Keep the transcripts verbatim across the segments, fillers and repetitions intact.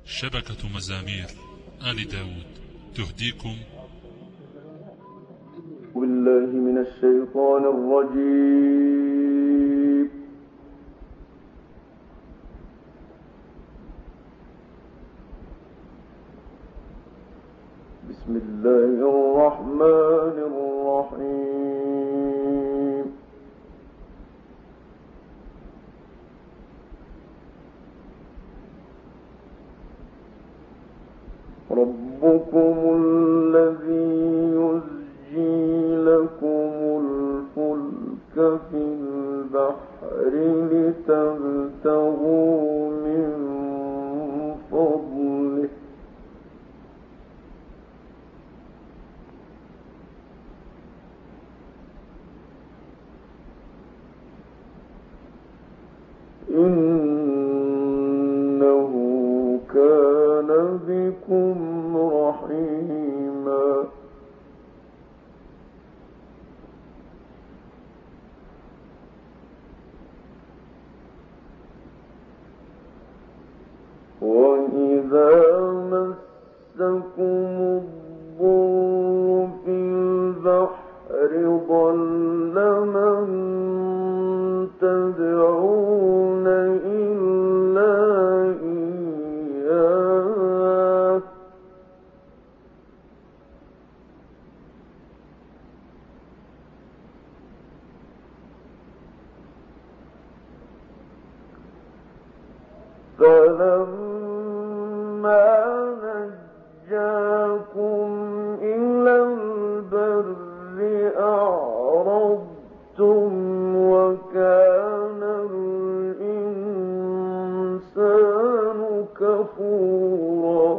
شبكة مزامير آل داود تهديكم. بالله من الشيطان الرجيم. بسم الله الرحمن الرحيم. ربكم الذي يزجي لكم الفلك في البحر لتبتغوا من فضله إنه كان بكم رحيما. وإذا مسكم الضر في البحر ضل من تدعون إلا إياه فلما نجاكم إلى البر أعرضتم وكان الإنسان كفورا.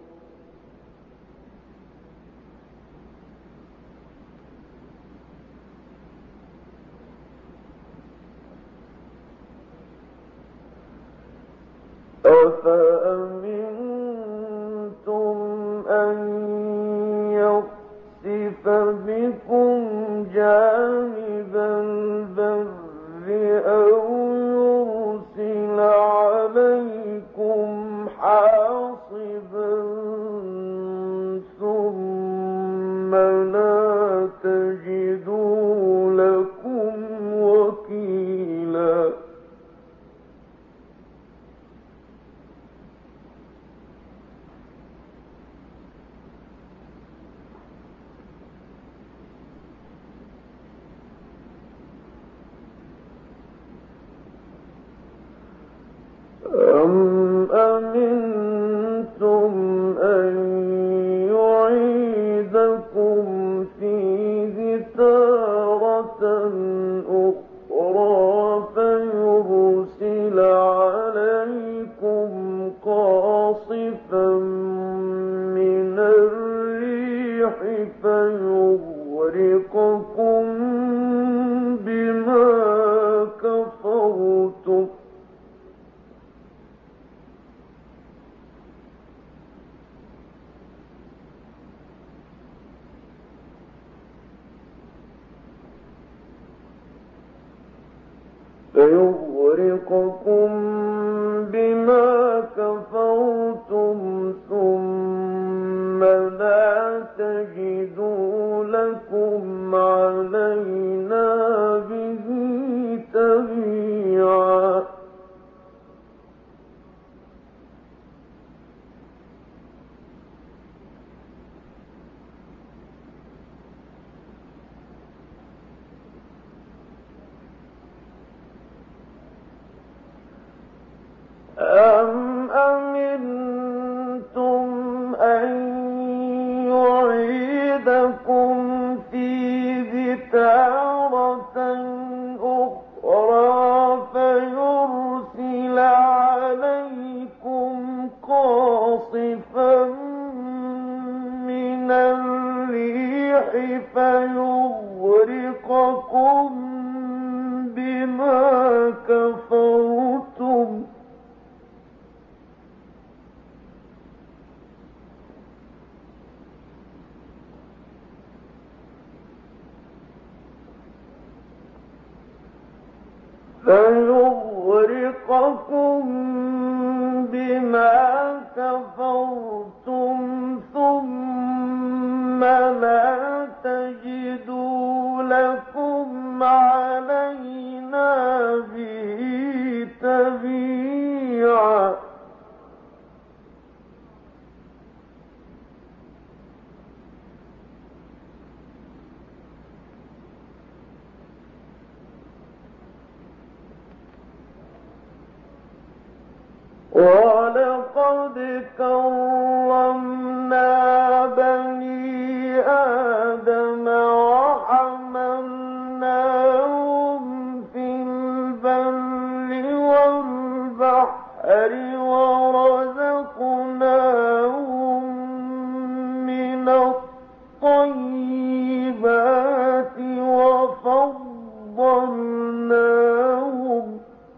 أفأمنتم أن يخسف بكم جانب البر أو يرسل عليكم حاصبا ثم لا تجدوا لكم وكيلا. أم أمنتم أن يعيدكم فيه تارة أخرى فيرسل عليكم قاصفا من الريح فيغرقكم بما كفرتم فيغرقكم بما كفرتم ثم لا تجدوا لكم علينا به تبيعا. أم أمنتم أن يعيدكم فيه تارة أخرى فيرسل عليكم قاصفا من الريح فيغرقكم بما كفرتم فيغرقكم بما كفرتم ثم لا تجدوا لكم علينا به تبيعا وَلَقَدْ كَرَّمْنَا بَنِي آدَمَ وَحَمَلْنَاهُمْ فِي الْبَرِّ وَالْبَحْرِ وَرَزَقْنَاهُم مِّنَ الطَّيِّبَاتِ وَفَضَّلْنَاهُمْ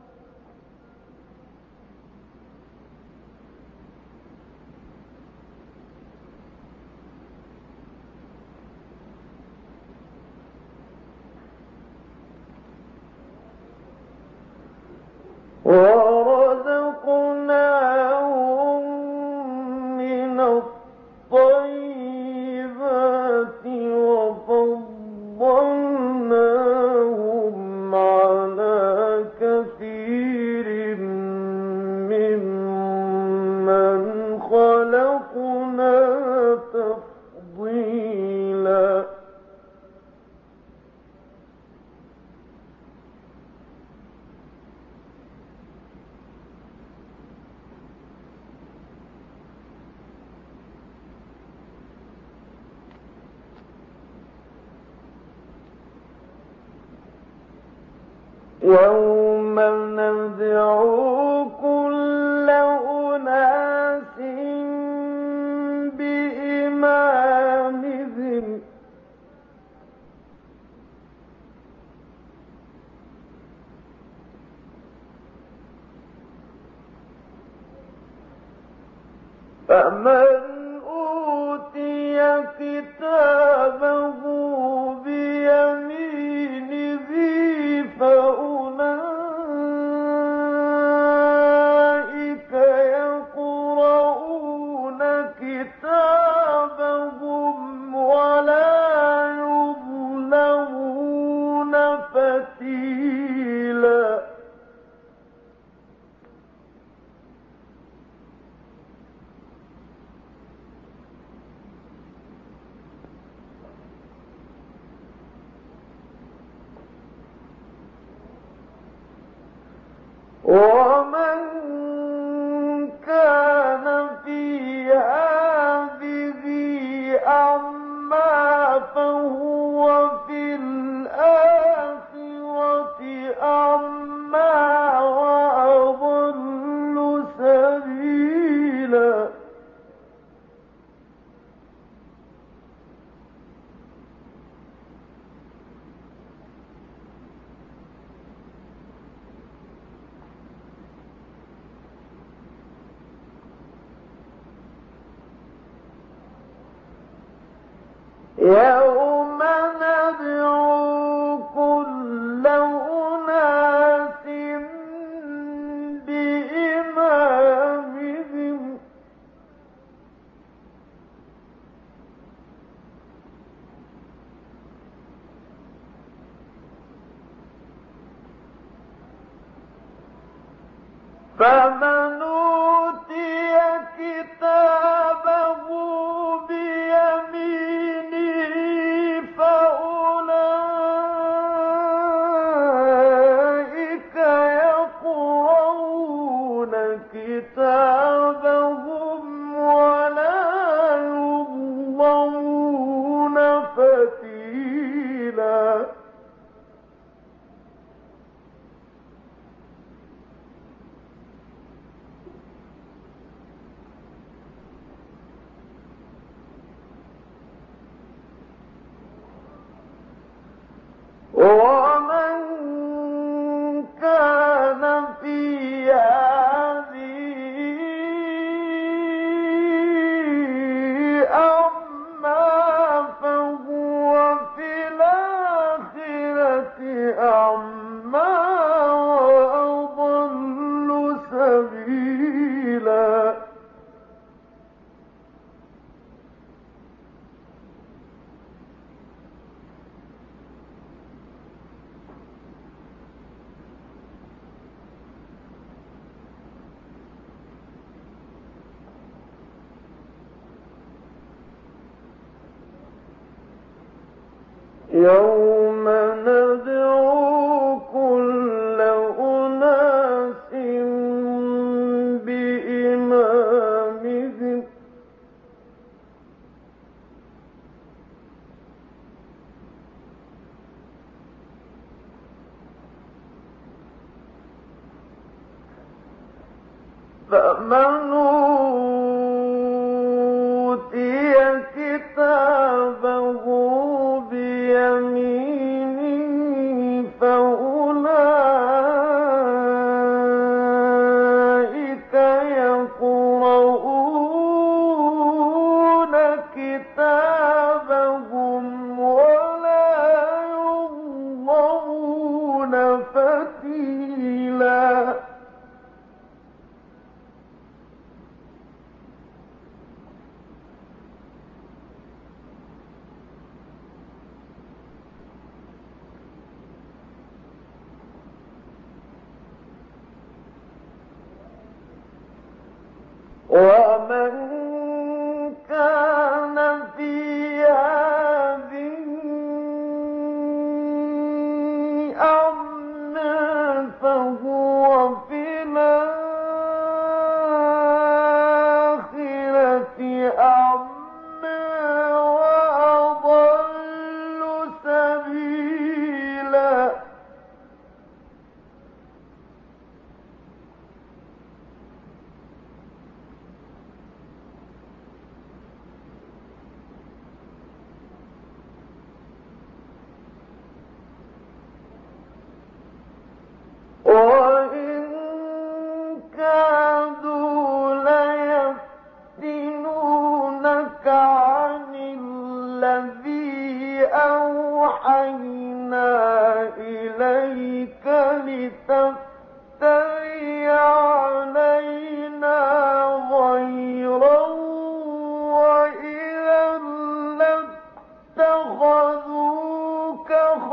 وَرَزَقْنَاهُم مِّنَ الطَّيِّبَاتِ وَفَضَّلْنَاهُمْ عَلَىٰ كَثِيرٍ مِّمَّنْ خَلَقْنَا تَفْضِيلًا. يَوْمَ نَدْعُو كُلَّ أُنَاسٍ بِإِمَامِهِمْ ۖ فَمَنْ أُوتِيَ كِتَابَهُ بِيَمِينِهِ فَأُولَٰئِكَ يَقْرَءُونَ كِتَابَهُمْ وَلَا يُظْلَمُونَ فَتِيلًا. وَمَن كَانَ فِي هَٰذِهِ أَعْمَىٰ فَهُوَ فِي الْآخِرَةِ أَعْمَىٰ وَأَضَلُّ سَبِيلًا. يَوْمَ نَدْعُو كُلَّ أُنَاسٍ بِإِمَامِهِمْ ۖ فَمَنْ أُوتِيَ كِتَابَهُ بِيَمِينِهِ فَأُولَٰئِكَ يَقْرَءُونَ كِتَابَهُمْ وَلَا يُظْلَمُونَ. يُظْلَمُونَ فَتِيلًا. وَمَن كَانَ فِي هَٰذِهِ أَعْمَىٰ فَهُوَ فِي الْآخِرَةِ أَعْمَىٰ وَأَضَلُّ سَبِيلًا. يوم ندعو كل أناس بإمامهم فمن أوتي كتابه بيمينه فأولئك يقرؤون كتابهم ولا يظلمون فتيلا ومن كان في هذه أعمى فهو في الآخرة أعمى وأضل سبيلا وإن كادوا ليفتنونك عن الذي أوحينا إليك لتفتري علينا غيره وإذا لاتخذوك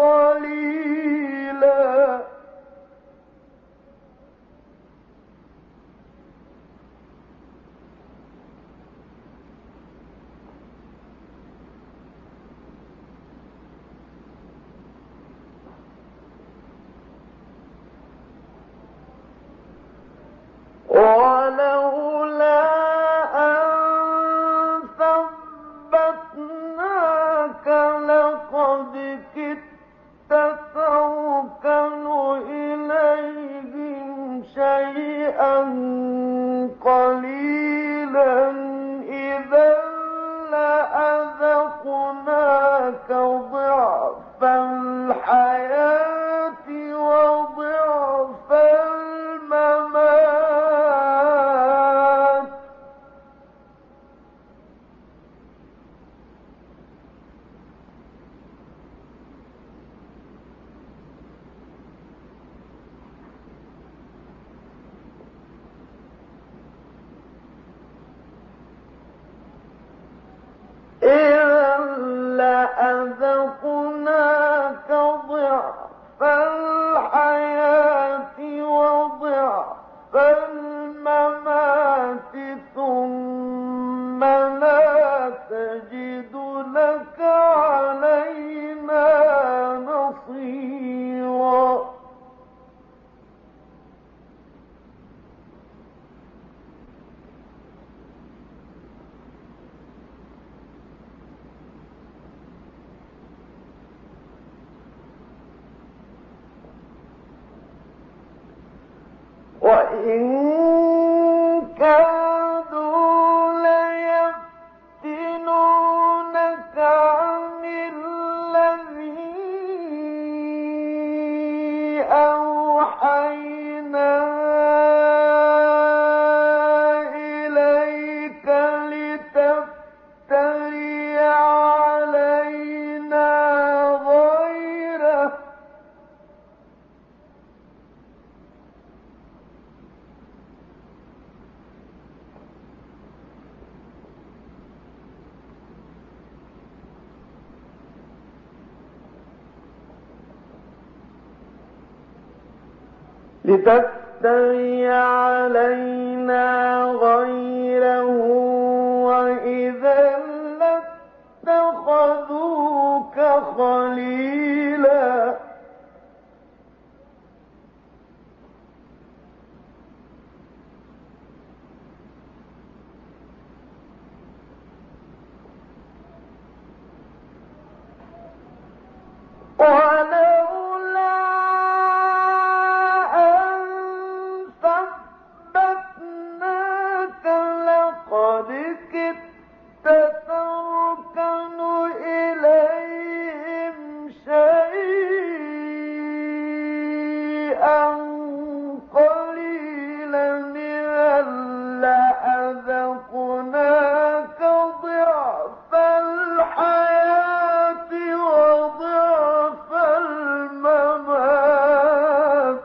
خليلا ولولا أن ثبتناك لقد كدت تركن إليهم شيئا قليلا إذا لأذقناك ضعف الحياة وضعف الممات إذا لأذقناك ضعف الحياة وضعف الممات ثم لا تجد لك علينا نصيرا وإن كادوا ليفتنونك عن الذي أوحينا إليك لتفتري علينا غيره لتفتري علينا غيره وإذا لاتخذوك خليلا ضعف الحياة وضعف الممات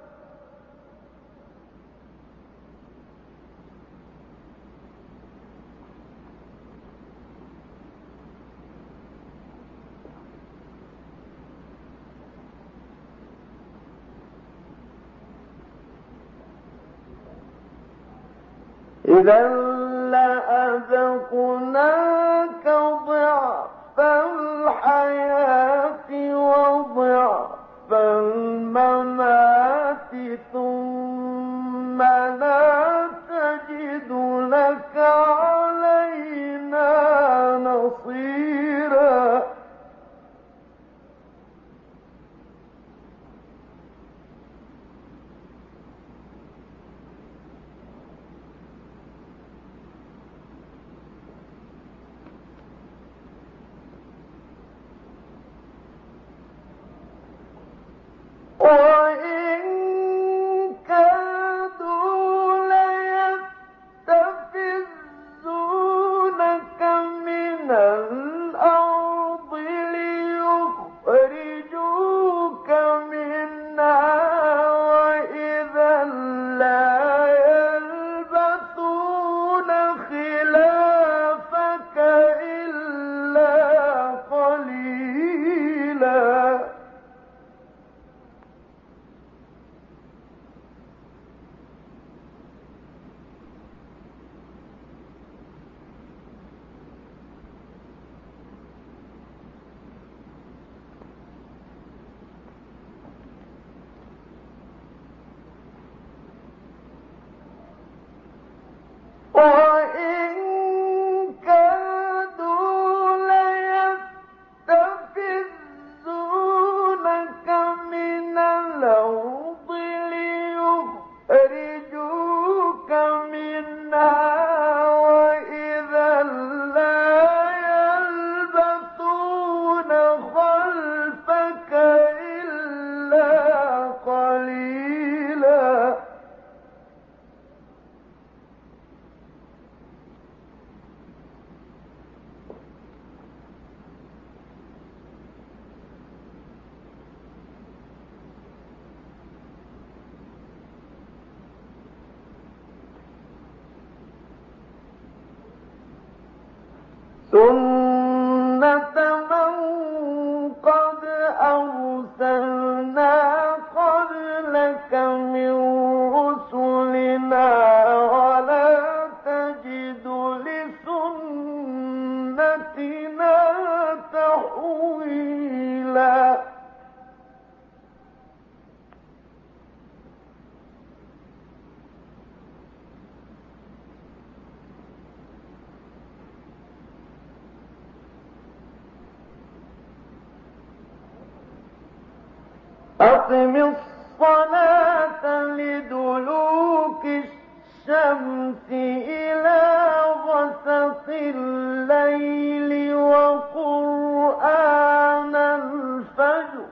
إذا لأذقناك ضعف الحياة وضعف الممات ثم لا تجد لك علينا نصيرا. وإن كادوا ليستفزونك من الأرض ليخرجوك منها وإذا لا يلبثون خلافك إلا قليلا. وإن كادوا ليستفزونك من الأرض ليخرجوك منها وإذا لا يلبثون خلفك إلا قليلا. سنة من قد أرسلنا قبلك من رسلنا ولا تجد لسنتنا تحويلا. أقم الصلاة لدلوك الشمس إلى غسق الليل وقرآن الفجر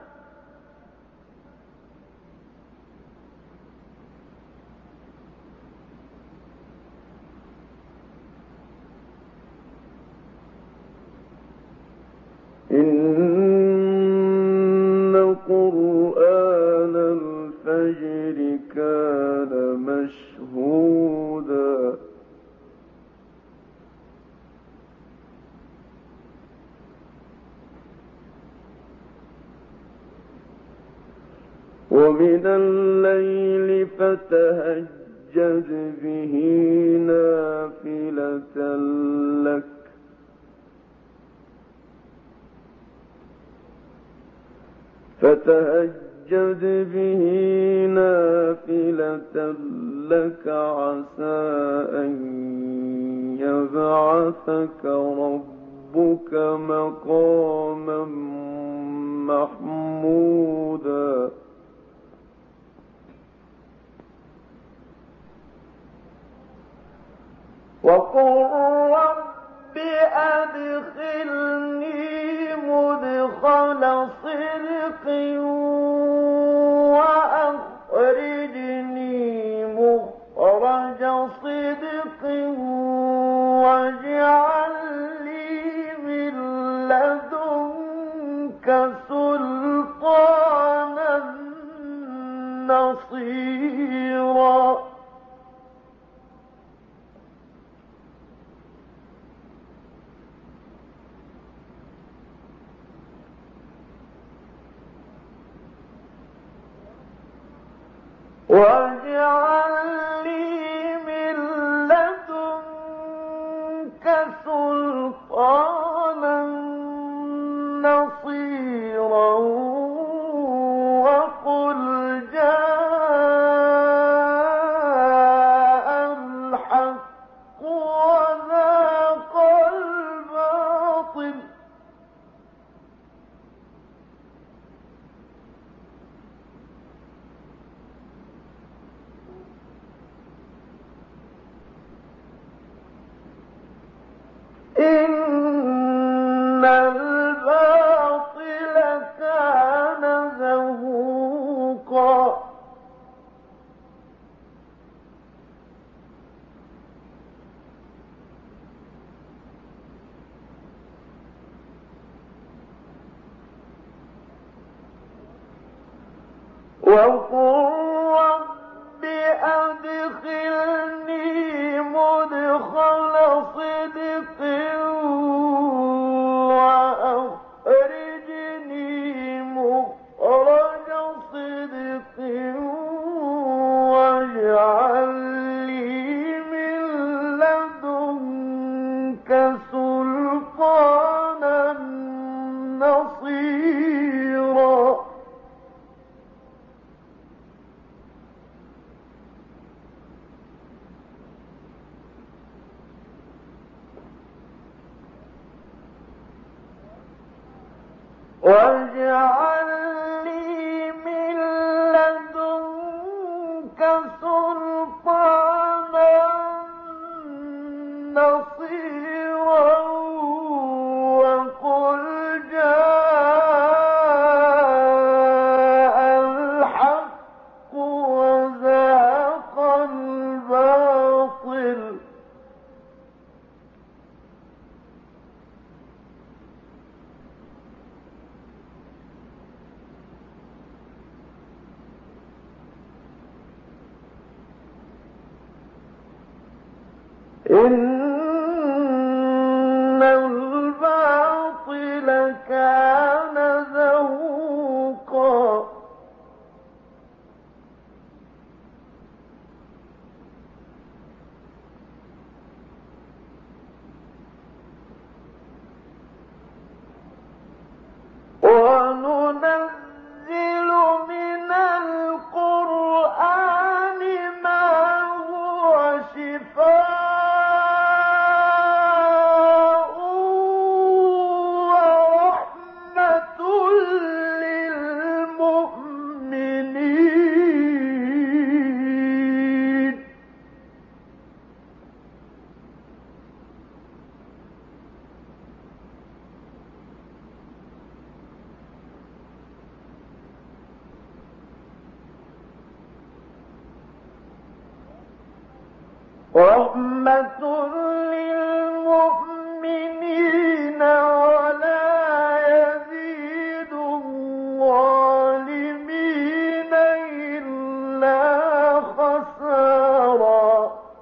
إن قرآن الفجر كان مشهودا. ومن الليل فتهجد به نافلة لك فتهجد به نافلة لك عسى أن يبعثك ربك مقاما محمودا. وقل رب أدخلني مدخل صدق وأخرجني مخرج صدق واجعل لي من لدنك سلطانا نصيرا واجعل لي من لدنك سلطانا نصيرا وقل جاء الحق وذاق الباطل إن الباطل كان زهوقا وقل رب أدخلني مدخل صدق وأخرجني مخرج صدق واجعل لي من لدنك سلطانا نصيرا واجعل لي من لدنك سلطانا نصيرا وقل جاء الحق وزاق الباطل إن الباطل كان زهوقا وننزل من القرآن ما هو شفاء ورحمة للمؤمنين رحمة للمؤمنين ولا يزيد الظالمين إلا خسارا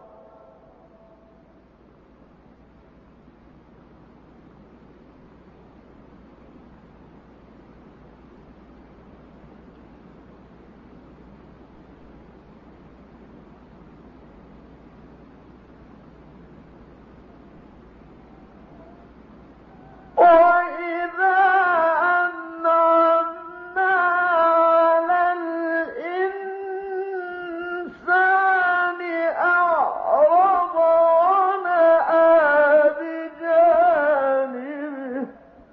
وإذا أنعمنا على الإنسان أعرض ونأى بجانبه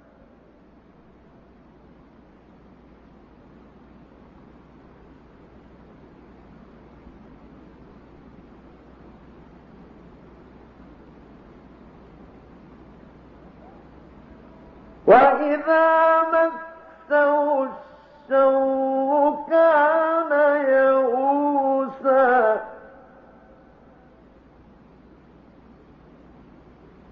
وإذا مسه الشر كان يئوسا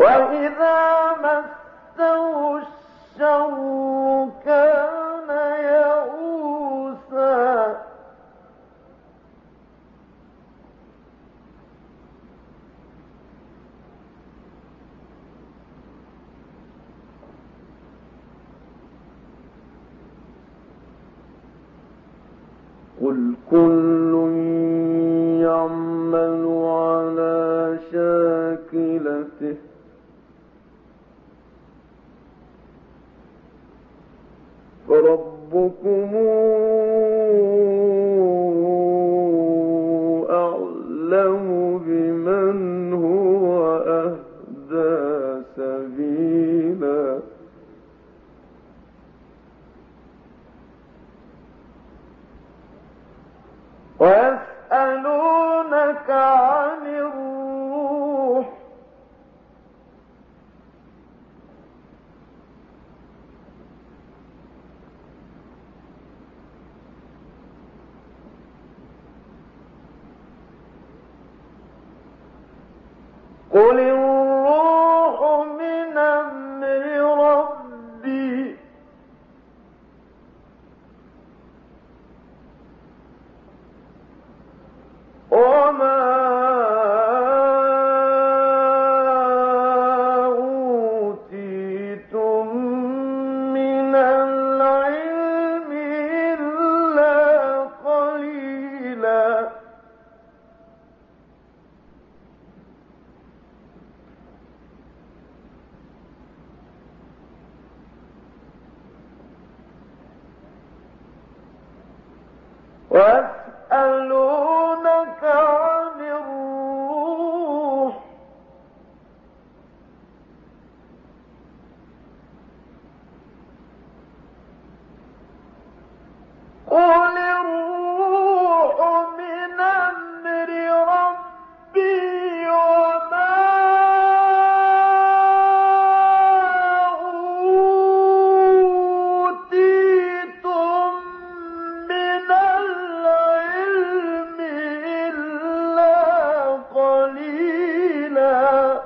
وإذا مسه الشر كان يئوسا قل كل يعمل على شاكلته فربكم أعلم بمن هو أهدى سبيلا ويسألونك عن الروح قل الروح من أمر ربي وما أوتيتم من العلم إلا قليلا ويسألونك عن الروح قل الروح من أمر ربي وما أوتيتم من العلم إلا قليلا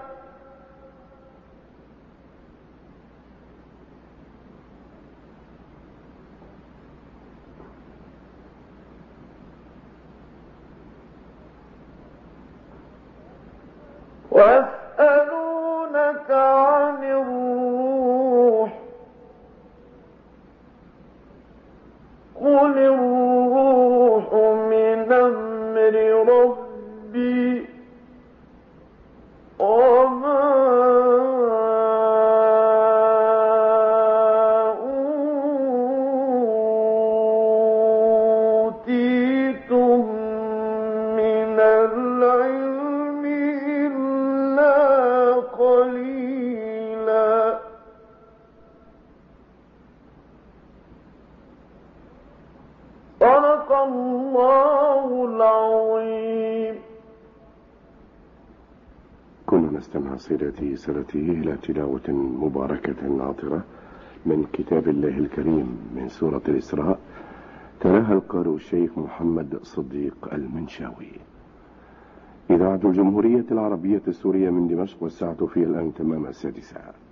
ويسألونك عن الروح قل الروح من أمر ربي وما أوتيتم من العلم إلا قليلا صدق الله العظيم. كنا نستمع سيدتي سادتي إلى تلاوة مباركة عاطرة من كتاب الله الكريم من سورة الإسراء، تلاها القارئ الشيخ محمد صديق المنشاوي. إذاعة الجمهورية العربية السورية من دمشق، والساعة فيها الآن تمام السادسة.